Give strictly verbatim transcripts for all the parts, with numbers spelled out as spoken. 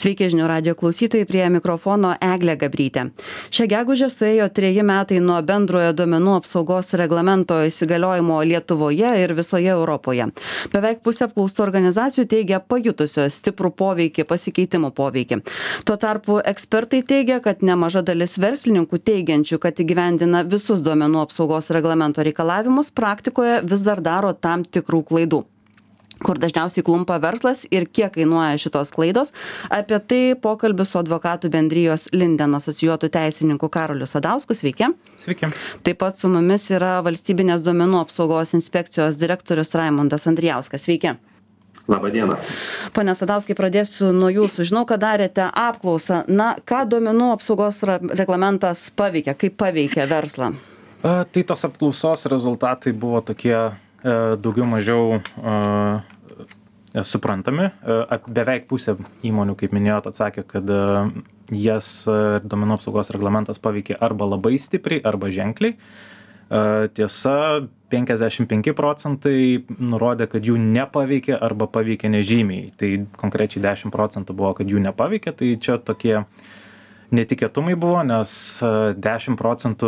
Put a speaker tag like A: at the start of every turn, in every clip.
A: Sveiki žinių radijo klausytojai, prie mikrofono Eglė Gabrytė. Šią gegužę suėjo treji metai nuo bendrojo duomenų apsaugos reglamento įsigaliojimo Lietuvoje ir visoje Europoje. Beveik pusė apklaustų organizacijų teigia pajutusios stiprų poveikį, pasikeitimų poveikį. Tuo tarpu ekspertai teigia, kad nemaža dalis verslininkų teigiančių, kad įgyvendina visus duomenų apsaugos reglamento reikalavimus, praktikoje vis dar daro tam tikrų klaidų. Kur dažniausiai klumpa verslas ir kiek kainuoja šitos klaidos. Apie tai pokalbis su advokatų bendrijos Linden asocijuotų teisininku Karoliu Sadausku. Sveiki.
B: Sveiki.
A: Taip pat su mumis yra valstybinės duomenų apsaugos inspekcijos direktorius Raimondas Andrijauskas. Sveiki.
C: Labą dieną.
A: Pone Sadauskai, pradėsiu nuo jūsų. Žinau, kad darėte apklausą. Na, ką duomenų apsaugos reglamentas paveikia, kaip paveikia verslą?
B: A, tai tos apklausos rezultatai buvo tokie daugiau mažiau uh, suprantami. Uh, beveik pusė įmonių, kaip minėjot, atsakė, kad uh, jas uh, duomenų apsaugos reglamentas paveikė arba labai stipriai, arba ženkliai. Uh, tiesa, penkiasdešimt penki procentai nurodė, kad jų nepaveikė arba paveikė nežymiai. Tai konkrečiai dešimt procentų buvo, kad jų nepaveikė. Tai čia tokie netikėtumai buvo, nes dešimt procentų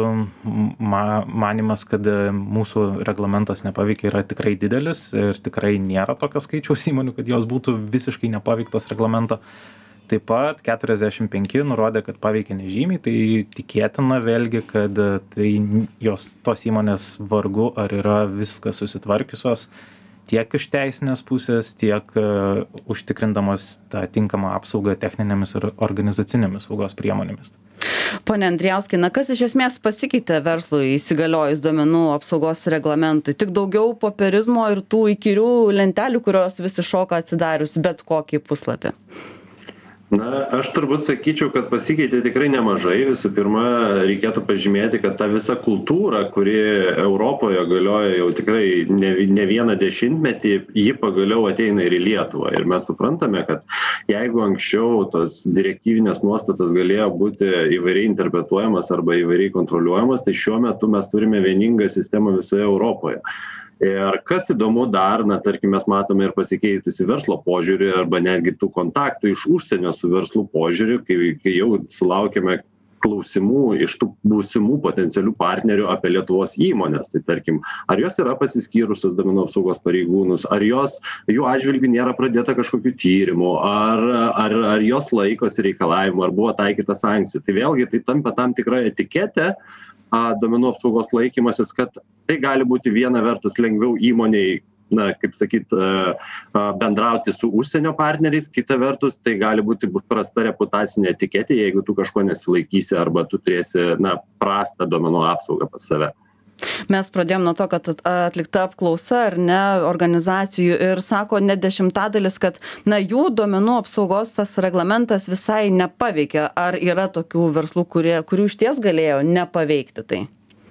B: manimas, kad mūsų reglamentas nepaveikė, yra tikrai didelis ir tikrai nėra tokio skaičiaus įmonių, kad jos būtų visiškai nepaveiktos reglamento. Taip pat keturiasdešimt penki nurodė, kad paveikė nežymiai, tai tikėtina vėlgi, kad tai jos tos įmonės vargu ar yra viskas susitvarkiusios tiek iš teisinės pusės, tiek uh, užtikrindamos tą tinkamą apsaugą techninėmis ir organizacinėmis saugos priemonėmis.
A: Pone Andrijauskai, na kas iš esmės pasikeitė verslui įsigaliojus duomenų apsaugos reglamentui? Tik daugiau popierizmo ir tų įkyrių lentelių, kurios visi šoka atsidarius bet kokį puslapį?
C: Na, aš turbūt sakyčiau, kad pasikeitė tikrai nemažai. Visų pirma, reikėtų pažymėti, kad ta visa kultūra, kuri Europoje galioja jau tikrai ne, ne vieną dešimtmetį, ji pagaliau ateina ir į Lietuvą. Ir mes suprantame, kad jeigu anksčiau tos direktyvinės nuostatas galėjo būti įvairiai interpretuojamas arba įvairiai kontroliuojamas, tai šiuo metu mes turime vieningą sistemą visoje Europoje. Ir kas įdomu dar, na, tarkim, mes matome ir pasikeitusi verslo požiūrį arba netgi tų kontaktų iš užsienio su verslu požiūrį, kai, kai jau sulaukėme klausimų iš tų būsimų potencialių partnerių apie Lietuvos įmonės. Tai tarkim, ar jos yra pasiskyrusios duomenų apsaugos pareigūnus, ar jos, jų atžvilgiu nėra pradėta kažkokių tyrimų, ar, ar, ar jos laikosi reikalavimų, ar buvo taikyta sankcijų. Tai vėlgi tai tampa tam tikra etiketė, duomenų apsaugos laikymasis, kad tai gali būti viena vertus lengviau įmoniai, na, kaip sakyt, bendrauti su užsienio partneriais, kita vertus tai gali būti prasta reputacinė etiketė, jeigu tu kažko nesilaikysi arba tu turėsi, na, prastą duomenų apsaugą pas save.
A: Mes pradėjom nuo to, kad atlikta apklausa ar ne organizacijų ir sako net dešimtadalis, kad na jų duomenų apsaugos tas reglamentas visai nepaveikia. Ar yra tokių verslų, kurie, kurių išties galėjo nepaveikti tai?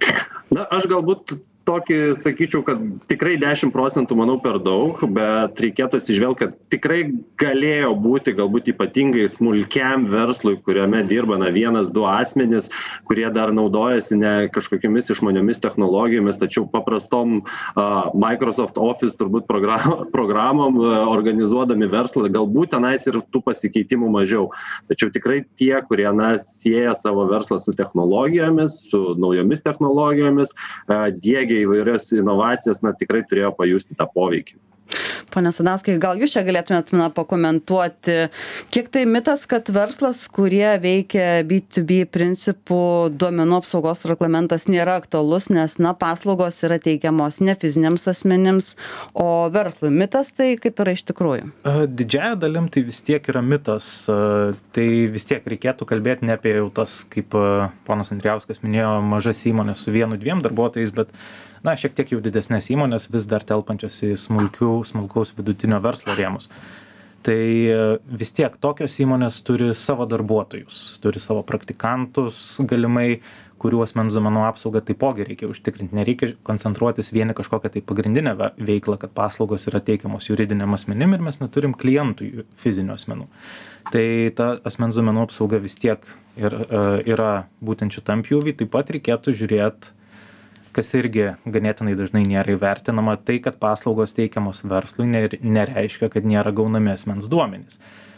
C: Na, aš galbūt tokį sakyčiau, kad tikrai dešimt procentų manau per daug, bet reikėtų atsižvelgti, kad tikrai galėjo būti galbūt ypatingai smulkiam verslui, kuriame dirba na, vienas, du asmenys, kurie dar naudojasi ne kažkokiamis išmaniomis technologijomis, tačiau paprastom uh, Microsoft Office turbūt program, programom uh, organizuodami verslą, galbūt tenais ir tų pasikeitimų mažiau. Tačiau tikrai tie, kurie na, sieja savo verslą su technologijomis, su naujomis technologijomis, uh, diegia įvairias inovacijas, na, tikrai turėjo pajusti tą poveikį.
A: Pone Sadauskai, gal jūs čia galėtumėt na, pakomentuoti, kiek tai mitas, kad verslas, kurie veikia B to B principų, duomenų apsaugos reglamentas nėra aktualus, nes na, paslaugos yra teikiamos ne fiziniams asmenims, o verslui. Mitas tai kaip yra iš tikrųjų?
B: Didžiąja dalim tai vis tiek yra mitas. Tai vis tiek reikėtų kalbėti ne apie jau tas, kaip ponas Andrijauskas minėjo, mažas įmonės su vienu, dviem darbuotojais, bet na, šiek tiek jau didesnės įmonės vis dar telpančios į smulkių, smulkaus vidutinio verslo rėmus. Tai vis tiek tokios įmonės turi savo darbuotojus, turi savo praktikantus galimai, kurių asmens duomenų apsaugą taipogi reikia užtikrinti. Nereikia koncentruotis vieni kažkokią tai pagrindinę veiklą, kad paslaugos yra teikiamos juridiniam asmenim ir mes neturim klientų fizinių asmenų. Tai ta asmens duomenų apsauga vis tiek ir, yra būtent šitam pjūvy. Taip pat reikėtų žiūrėti, kas irgi ganėtinai dažnai nėra įvertinama, tai, kad paslaugos teikiamos verslui nereiškia, kad nėra gaunami asmens duomenys.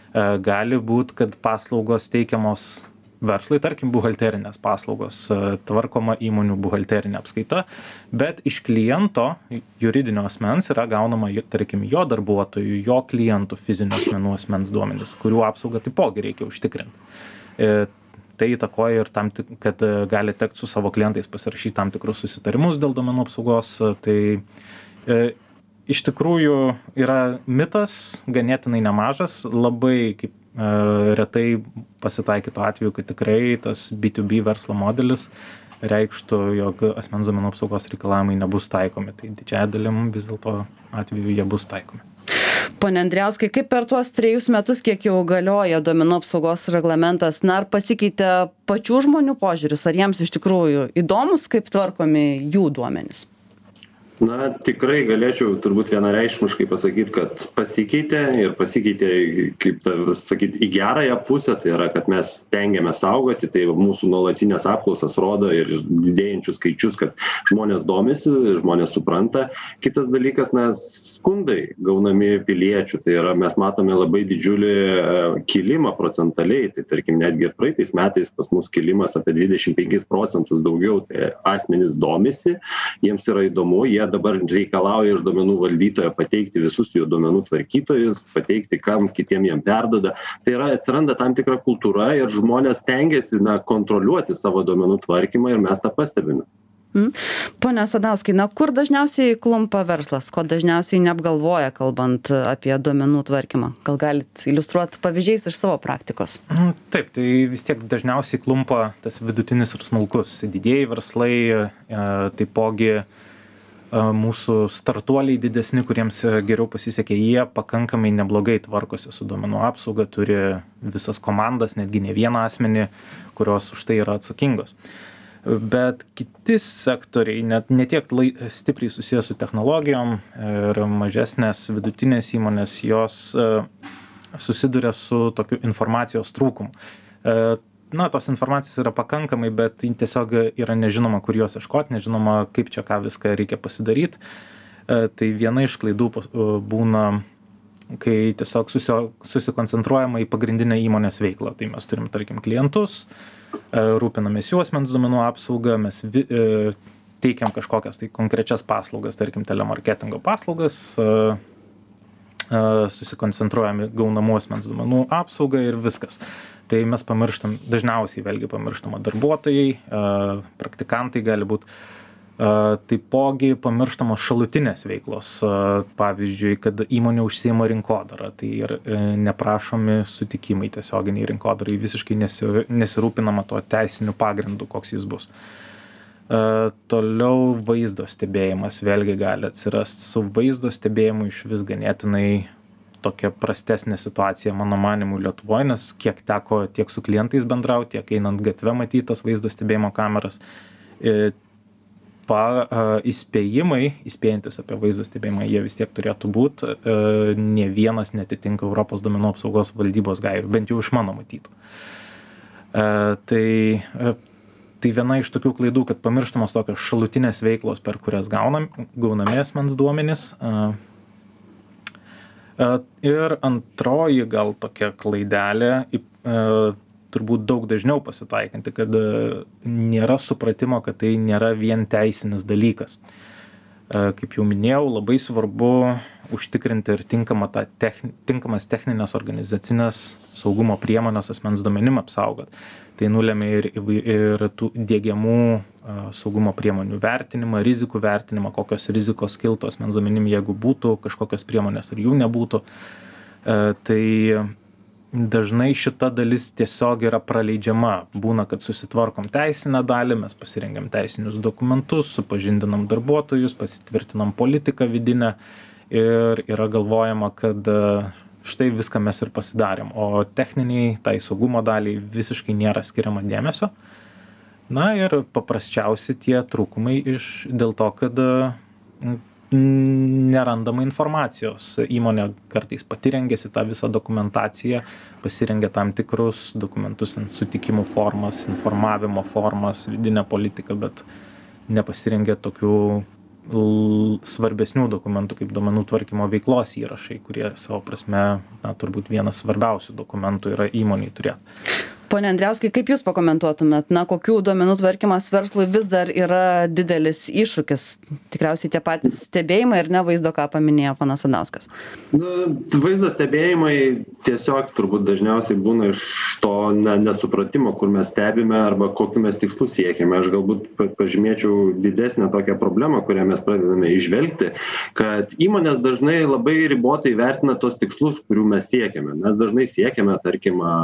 B: gali būt, kad paslaugos teikiamos verslui, tarkim, buhalterinės paslaugos, tvarkoma įmonių buhalterinė apskaita, bet iš kliento, juridinio asmens yra gaunama, tarkim, jo darbuotojų, jo klientų, fizinių asmenų asmens duomenys, kurių apsaugą taipogi reikia užtikrinti. Tai įtakoja ir tam, kad gali tekti su savo klientais pasirašyti tam tikrus susitarimus dėl duomenų apsaugos. Tai e, iš tikrųjų yra mitas, ganėtinai nemažas, labai kaip e, retai pasitaikytų atveju, kad tikrai tas B du B verslo modelis reikštų, jog asmens duomenų apsaugos reikalavimai nebus taikomi. Tai didžiąją dalim vis dėlto atveju jie bus taikomi.
A: Pone Andrijauskai, kaip per tuos trejus metus, kiek jau galioja duomenų apsaugos reglamentas, na, ar pasikeitė pačių žmonių požiūris, ar jiems iš tikrųjų įdomus, kaip tvarkomi jų duomenys?
C: Na, tikrai galėčiau turbūt vienareikšmiškai pasakyti, kad pasikeitė ir pasikeitė, kaip ta, sakyti, į gerąją pusę, tai yra, kad mes stengiame saugoti, tai mūsų nuolatinės apklausas rodo ir didėjančius skaičius, kad žmonės domisi, žmonės supranta. Kitas dalykas, na, skundai gaunami piliečių, tai yra, mes matome labai didžiulį kilimą procentaliai, tai tarkim, netgi ir praeitais metais pas mus kilimas apie dvidešimt penkis procentus daugiau, tai asmenys domisi, jiems yra įdomu, jie dabar reikalauja iš duomenų valdytojo pateikti visus jo duomenų tvarkytojus, pateikti, kam kitiem jam perduoda. Tai yra, atsiranda tam tikra kultūra ir žmonės stengiasi, na, kontroliuoti savo duomenų tvarkymą ir mes tą pastebime.
A: Mm. Pone Sadauskai, na, kur dažniausiai klumpa verslas, ko dažniausiai neapgalvoja, kalbant apie duomenų tvarkymą? Gal galit iliustruoti pavyzdžiais iš savo praktikos?
B: Taip, tai vis tiek dažniausiai klumpa tas vidutinis ir smulkus. Didieji verslai, taipogi mūsų startuoliai didesni, kuriems geriau pasisekė, jie pakankamai neblogai tvarkosi su duomenų apsauga, turi visas komandas, netgi ne vieną asmenį, kurios už tai yra atsakingos. Bet kiti sektoriai, net ne tiek lai, stipriai susijęs su technologijom ir mažesnės vidutinės įmonės, jos susiduria su tokiu informacijos trūkumu. Na, tos informacijos yra pakankamai, bet tiesiog yra nežinoma, kur jos ieškoti, nežinoma, kaip čia ką viską reikia pasidaryti. Tai viena iš klaidų būna, kai tiesiog susikoncentruojama į pagrindinę įmonės veiklą. Tai mes turim, tarkim, klientus, rūpinamės jų asmens duomenų apsaugą, mes teikiam kažkokias tai konkrečias paslaugas, tarkim, telemarketingo paslaugas, susikoncentruojame gaunamų asmens duomenų apsaugą ir viskas. Tai mes pamirštam, dažniausiai vėlgi pamirštama darbuotojai, praktikantai gali būti, taipogi pamirštamos šalutinės veiklos, pavyzdžiui, kad įmonė užsiima rinkodarą, tai ir neprašomi sutikimai tiesioginiai rinkodarai, visiškai nesirūpinama tuo teisiniu pagrindu, koks jis bus. Toliau vaizdo stebėjimas vėlgi gali atsirasti. Su vaizdo stebėjimu iš vis ganėtinai tokia prastesnė situacija, mano manimu, Lietuvoje, nes kiek teko tiek su klientais bendrauti, tiek einant gatve matytas vaizdo stebėjimo kameras, pa, įspėjimai, įspėjantis apie vaizdo stebėjimą, jie vis tiek turėtų būti, ne vienas netitinka Europos duomenų apsaugos valdybos gairių, bent jau iš mano matytų. Tai, tai viena iš tokių klaidų, kad pamirštamos tokios šalutinės veiklos, per kurias gaunam, gaunami asmens duomenys. Ir antroji gal tokia klaidelė, turbūt daug dažniau pasitaikanti, kad nėra supratimo, kad tai nėra vien teisinis dalykas. Kaip jau minėjau, labai svarbu užtikrinti ir tinkama ta techni, tinkamas techninės organizacinės saugumo priemonės asmens duomenim apsaugot. Tai nulėmė ir, ir tų diegiamų saugumo priemonių vertinimą, rizikų vertinimą, kokios rizikos kiltų asmens duomenim, jeigu būtų kažkokios priemonės ar jų nebūtų. Tai dažnai šita dalis tiesiog yra praleidžiama. Būna, kad susitvarkom teisinę dalį, mes pasirengiam teisinius dokumentus, supažindinam darbuotojus, pasitvirtinam politiką vidinę ir yra galvojama, kad štai viską mes ir pasidarėm, o techniniai, tai saugumo daliai visiškai nėra skiriama dėmesio. Na ir paprasčiausi tie trūkumai iš dėl to, kad nerandama informacijos. Įmonė kartais pati rengiasi tą visą dokumentaciją, pasirengia tam tikrus dokumentus, sutikimų formas, informavimo formas, vidinę politiką, bet nepasirengia tokių l- svarbesnių dokumentų, kaip duomenų tvarkymo veiklos įrašai, kurie savo prasme, na, turbūt vienas svarbiausių dokumentų yra įmoniai turėti.
A: Pone Andriauskai, kaip Jūs pakomentuotumėt, na, kokių duomenų tvarkymas verslui vis dar yra didelis iššūkis? Tikriausiai tie patys stebėjimai ir ne vaizdo, ką paminėjo ponas Sadauskas.
C: Na, vaizdo stebėjimai tiesiog turbūt dažniausiai būna iš to ne, nesupratimo, kur mes stebime arba kokiu mes tikslus siekiame. Aš galbūt pa- pažymėčiau didesnę tokią problemą, kurią mes pradedame išvelgti, kad įmonės dažnai labai ribotai vertina tos tikslus, kurių mes siekiame. Mes dažnai siekiame, tarkim, a,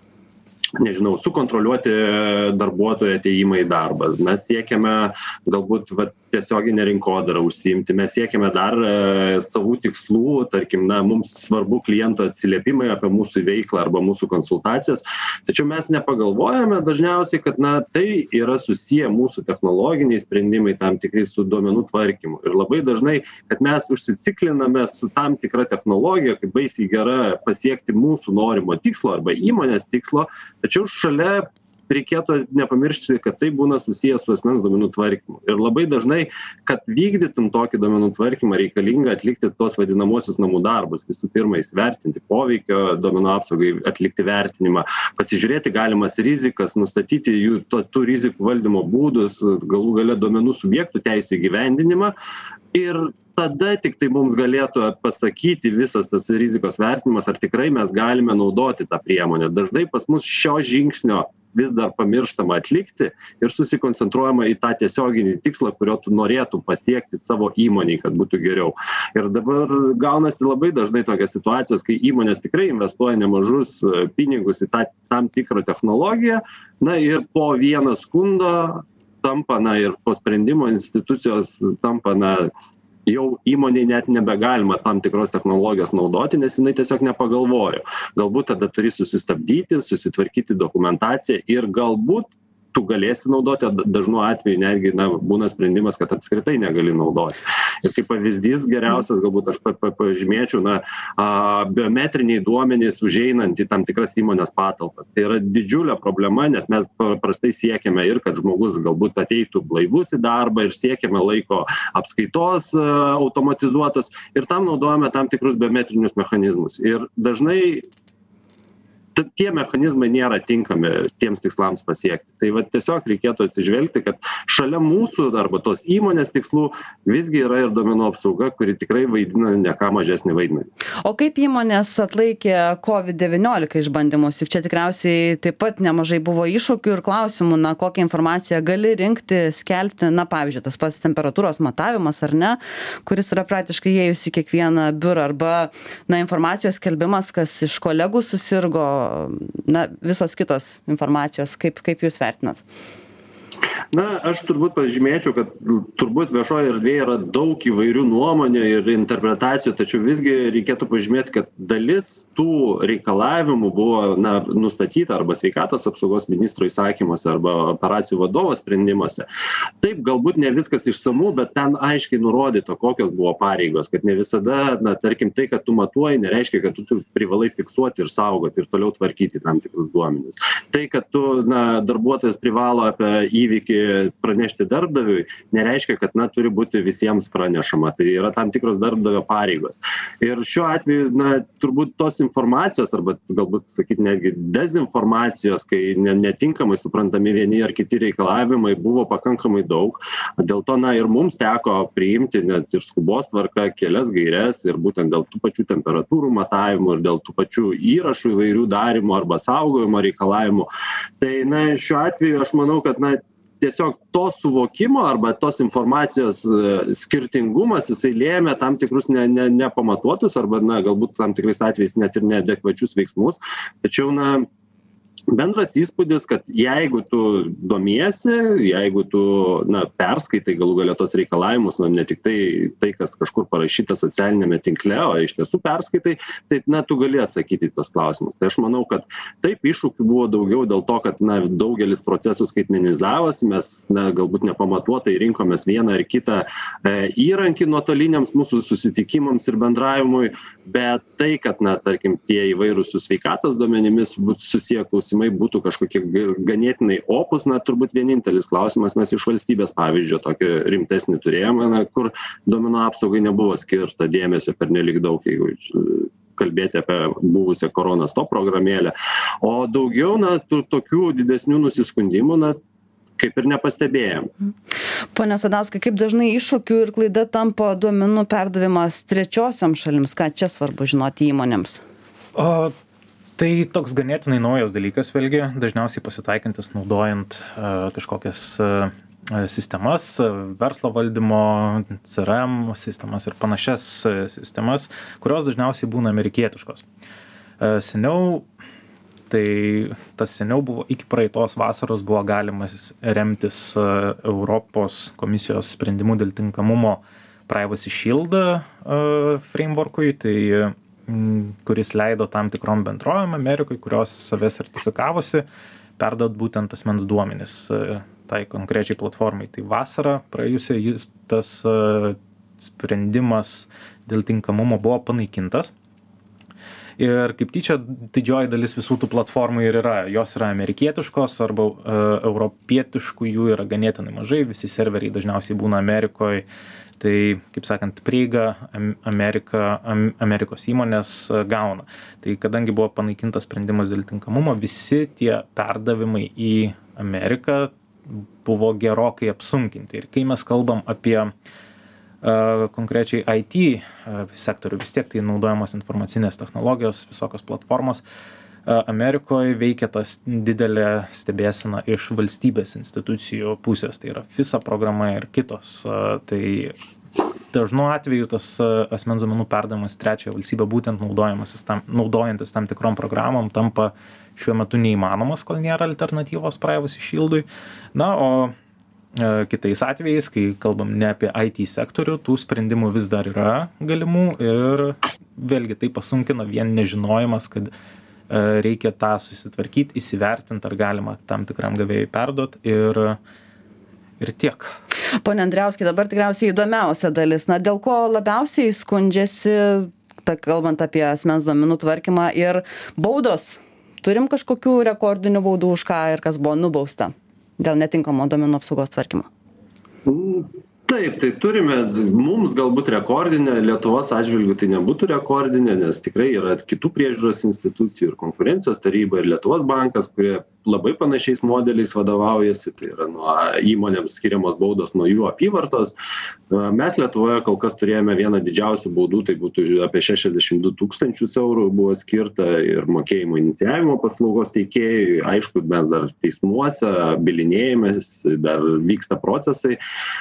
C: nežinau, sukontroliuoti darbuotojo ateimą į darbą. Mes siekiame galbūt va, tiesioginę rinkodarą užsiimti, mes siekiame dar e, savų tikslų, tarkim, na, mums svarbu kliento atsiliepimai apie mūsų veiklą arba mūsų konsultacijas, tačiau mes nepagalvojame dažniausiai, kad na, tai yra susiję mūsų technologiniai sprendimai tam tikrai su duomenų tvarkymu. Ir labai dažnai, kad mes užsicikliname su tam tikra technologija, kaip baisiai gera pasiekti mūsų norimo tikslo arba įmonės tikslo, tačiau šalia reikėtų nepamiršti, kad tai būna susijęs su asmens duomenų tvarkymu. Ir labai dažnai, kad vykdytum tokį duomenų tvarkymą, reikalinga atlikti tos vadinamosius namų darbus. Visų pirma, įsivertinti poveikio duomenų apsaugai, atlikti vertinimą, pasižiūrėti galimas rizikas, nustatyti jų to, tų rizikų valdymo būdus, galų gale duomenų subjektų teisų įgyvendinimą. Ir tada tik tai mums galėtų pasakyti visas tas rizikos vertinimas, ar tikrai mes galime naudoti tą priemonę. Dažnai pas mus šio žingsnio vis dar pamirštama atlikti ir susikoncentruojama į tą tiesioginį tikslą, kurio tu norėtum pasiekti savo įmoniai, kad būtų geriau. Ir dabar gaunasi labai dažnai tokios situacijos, kai įmonės tikrai investuoja nemažus pinigus į tą tam tikrą technologiją, na ir po vieną skundo tampa, na ir po sprendimo institucijos tampa, na, jau įmonei net nebegalima tam tikros technologijos naudoti, nes jinai tiesiog nepagalvojo. Galbūt tada turi susistabdyti, susitvarkyti dokumentaciją ir galbūt tu galėsi naudoti, dažnu atveju netgi na, būna sprendimas, kad apskritai negali naudoti. Ir kaip pavyzdys geriausias, galbūt aš pa, pa, pažymėčiau, na, a, biometriniai duomenys užeinant į tam tikras įmonės patalpas. Tai yra didžiulė problema, nes mes paprastai siekiame ir kad žmogus galbūt ateitų blaivus į darbą ir siekiame laiko apskaitos a, automatizuotas ir tam naudojame tam tikrus biometrinius mechanizmus. Ir dažnai tie mechanizmai nėra tinkami tiems tikslams pasiekti. Tai va, tiesiog reikėtų atsižvelgti, kad šalia mūsų arba tos įmonės tikslų visgi yra ir duomenų apsauga, kuri tikrai vaidina ne ką mažesnį vaidmenį.
A: O kaip įmonės atlaikė COVID devyniolika išbandymus? Juk čia tikriausiai taip pat nemažai buvo iššūkių ir klausimų, na, kokią informaciją gali rinkti, skelbti, na, pavyzdžiui, tas pats temperatūros matavimas ar ne, kuris yra praktiškai įėjus į kiekvieną biurą, arba, na, informacijos skelbimas, kas iš kolegų susirgo, na, visos kitos informacijos, kaip, kaip jūs vertinat?
C: Na, aš turbūt pažymėčiau, kad turbūt viešoje erdvėje yra daug įvairių nuomonių ir interpretacijų, tačiau visgi reikėtų pažymėti, kad dalis tų reikalavimų buvo na, nustatyta arba sveikatos apsaugos ministro įsakymuose arba operacijų vadovo sprendimuose. Taip, galbūt ne viskas išsamu, bet ten aiškiai nurodyta, kokios buvo pareigos, kad ne visada, na, tarkim, tai, kad tu matuoji, nereiškia, kad tu privalai fiksuoti ir saugoti ir toliau tvarkyti tam tikrus duomenis. Tai, kad tu, na, darbuotojas privalo apie įvykį pranešti darbdaviui, nereiškia, kad na, turi būti visiems pranešama. Tai yra tam tikros darbdavio pareigos. Ir šiuo atveju, na, turbūt tos informacijos, arba galbūt sakyti netgi dezinformacijos, kai netinkamai suprantami vieni ar kiti reikalavimai, buvo pakankamai daug. Dėl to, na, ir mums teko priimti net ir skubos tvarka kelias gaires ir būtent dėl tų pačių temperatūrų matavimų ir dėl tų pačių įrašų įvairių darymų arba saugojimo reikalavimų. Tai, na, šiuo atveju aš manau, kad, na, tiesiog to suvokimo arba tos informacijos skirtingumas, jisai lėmė tam tikrus ne, ne, nepamatuotus arba, na, galbūt tam tikrais atvejais net ir neadekvačius veiksmus. Tačiau, na, bendras įspūdis, kad jeigu tu domiesi, jeigu tu, na, perskaitai galų galia tos reikalavimus, na, ne tik tai, tai kas kažkur parašyta socialinėme tinkle, o iš tiesų perskaitai, tai, na, tu gali atsakyti į tos klausimus. Tai aš manau, kad taip iššūkių buvo daugiau dėl to, kad, na, daugelis procesų skaitmenizavosi, mes, na, galbūt nepamatuotai rinkomės vieną ar kitą e, įrankį nuotoliniams mūsų susitikimams ir bendravimui, bet tai, kad, na, tarkim, tie įvairūs su sveikatos duomenimis susiję klausimai klausimai būtų kažkokie ganėtinai opus, na, turbūt vienintelis klausimas, mes iš valstybės pavyzdžio tokį rimtesnį turėjome, na, kur duomenų apsaugai nebuvo skirta dėmesio per nelik daug, jeigu kalbėti apie buvusią Koronastop programėlę. O daugiau, na, tų, tokių didesnių nusiskundimų, na, kaip ir nepastebėjom.
A: Pone Sadauskai, kaip dažnai iššūkių ir klaida tampa duomenų perdavimas trečiosiom šalims? Ką čia svarbu žinoti įmonėms?
B: O, tai toks ganėtinai naujas dalykas, vėlgi, dažniausiai pasitaikantis naudojant uh, kažkokias uh, sistemas, verslo valdymo, C R M sistemas ir panašias uh, sistemas, kurios dažniausiai būna amerikietiškos. Uh, seniau Tai tas seniau buvo, iki praeitos vasaros buvo galimas remtis Europos komisijos sprendimų dėl tinkamumo Privacy Shield frameworkui, tai, kuris leido tam tikrom bendrovėm Amerikoje, kurios save sertifikavosi, perduot būtent asmens duomenis tai konkrečiai platformai. Tai vasarą praėjusią jis tas sprendimas dėl tinkamumo buvo panaikintas. Ir kaip tyčia, didžioji dalis visų tų platformų ir yra, jos yra amerikietiškos arba uh, europietiškų jų yra ganėtinai mažai, visi serveriai dažniausiai būna Amerikoje, tai, kaip sakant, prieiga Amerika, am, Amerikos įmonės uh, gauna. Tai kadangi buvo panaikintas sprendimas dėl tinkamumo, visi tie perdavimai į Ameriką buvo gerokai apsunkinti. Ir kai mes kalbam apie Uh, konkrečiai I T uh, sektorių, vis tiek tai naudojamos informacinės technologijos, visokios platformos. Uh, Amerikoje veikia tas didelė stebėsena iš valstybės institucijų pusės, tai yra FISA programa ir kitos. Uh, tai dažnu atveju tas uh, asmens duomenų perdavimas trečiąją valstybę būtent tam, naudojantis tam tikrom programom tampa šiuo metu neįmanomas, kol nėra alternatyvos Privacy Shieldui. Na, o kitais atvejais, kai kalbam ne apie I T sektorių, tų sprendimų vis dar yra galimų ir vėlgi tai pasunkina vien nežinojimas, kad reikia tą susitvarkyti, įsivertinti, ar galima tam tikram gavėjui perduot ir, ir tiek.
A: Pone Andriauskai, dabar tikriausiai įdomiausia dalis. Na, dėl ko labiausiai skundžiasi, ta, kalbant apie asmens duomenų tvarkymą ir baudos? Turim kažkokių rekordinių baudų už ką ir kas buvo nubausta dėl netinkamo duomenų apsaugos tvarkymo?
C: Taip, tai turime, mums galbūt rekordinė, Lietuvos atžvilgių tai nebūtų rekordinė, nes tikrai yra kitų priežiūros institucijų ir konkurencijos taryba ir Lietuvos bankas, kurie labai panašiais modeliais vadovaujasi, tai yra nuo įmonėms skiriamos baudos nuo jų apyvartos. Mes Lietuvoje kol kas turėjome vieną didžiausių baudų, tai būtų apie šešiasdešimt du tūkstančius eurų buvo skirta ir mokėjimo inicijavimo paslaugos teikėjai. Aišku, mes dar teismuose bilinėjamės, dar vyksta procesai.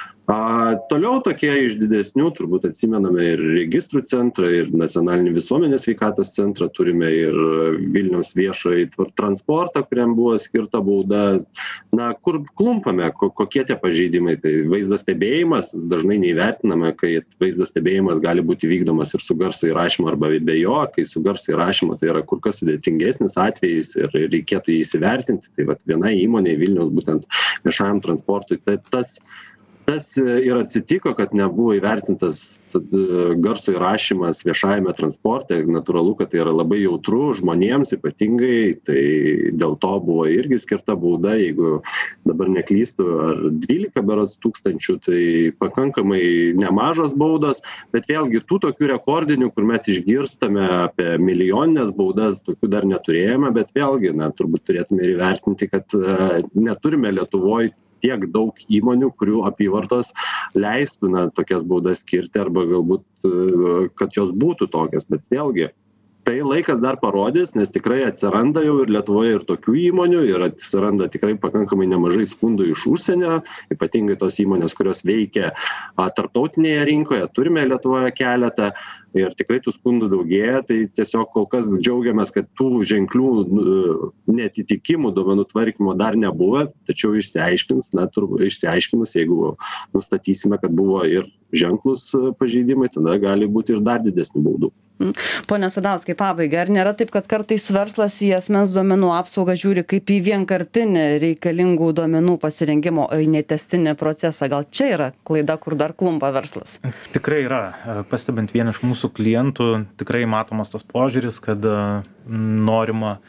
C: A, toliau tokie iš didesnių, turbūt atsimename ir registrų centrą, ir nacionalinį visuomenės sveikatos centrą, turime ir Vilniaus viešąjį transportą, kuriam buvo skirta bauda. Na, kur klumpame, kokie tie pažeidimai, tai vaizdo stebėjimas, dažnai neįvertiname, kai vaizdo stebėjimas gali būti vykdomas ir su garso įrašymu arba be jo, kai su garso įrašymu tai yra kur kas sudėtingesnis atvejis ir reikėtų jį įsivertinti. Tai vat viena įmonė Vilniaus būtent viešajam transportui, tai tas Tas ir atsitiko, kad nebuvo įvertintas garso įrašymas viešajame transporte. Natūralu, kad tai yra labai jautru žmonėms ypatingai, tai dėl to buvo irgi skirta bauda, jeigu dabar neklystu, ar dvylika berods tūkstančių, tai pakankamai nemažos baudos, bet vėlgi tų tokių rekordinių, kur mes išgirstame apie milijoninės baudas, tokių dar neturėjome, bet vėlgi, na, turbūt turėtume ir įvertinti, kad neturime Lietuvoje tiek daug įmonių, kurių apyvartos leistų na, tokias baudas skirti arba galbūt, kad jos būtų tokias, bet vėlgi tai laikas dar parodys, nes tikrai atsiranda jau ir Lietuvoje ir tokių įmonių, ir atsiranda tikrai pakankamai nemažai skundų iš užsienio, ypatingai tos įmonės, kurios veikia tarptautinėje rinkoje, turime Lietuvoje keletą ir tikrai tų skundų daugėja, tai tiesiog kol kas džiaugiamės, kad tų ženklių neatitikimų duomenų tvarkymo dar nebuvo, tačiau išsiaiškins, na, turbūt išsiaiškinus, jeigu nustatysime, kad buvo ir ženklus pažeidimai, tada gali būti ir dar didesnių baudų.
A: Pone Sadauskai, pabaigai, ar nėra taip, kad kartais verslas į asmens duomenų apsaugą žiūri kaip į vienkartinį reikalingų duomenų pasirengimo, o į netęstinį procesą? Gal čia yra klaida, kur dar klumpa verslas?
B: Tikrai yra. Pastebint vieną iš mūsų klientų, tikrai matomas tas požiūris, kad norima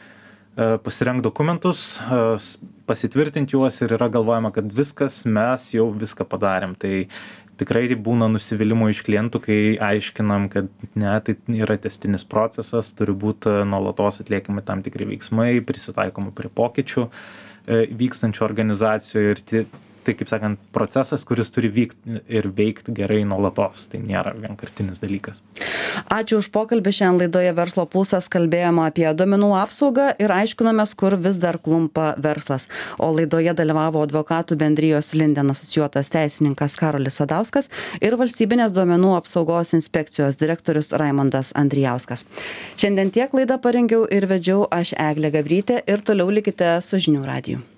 B: pasirenk dokumentus, pasitvirtinti juos ir yra galvojama, kad viskas, mes jau viską padarėm. Tai tikrai būna nusivylimų iš klientų, kai aiškinam, kad ne, tai yra tęstinis procesas, turi būti nuolatos atliekami tam tikri veiksmai, prisitaikoma prie pokyčių vykstančių organizacijų ir tai, kaip sakant, procesas, kuris turi vykti ir veikti gerai nuolatos. Tai nėra vienkartinis dalykas.
A: Ačiū už pokalbį. Šiandien laidoje Verslo pulsas kalbėjome apie duomenų apsaugą ir aiškinomės, kur vis dar klumpa verslas. O laidoje dalyvavo advokatų bendrijos Linden asocijuotas teisininkas Karolis Sadauskas ir valstybinės duomenų apsaugos inspekcijos direktorius Raimondas Andrijauskas. Šiandien tiek laidą parengiau ir vedžiau aš Eglė Gabrytė ir toliau likite su žinių radiju.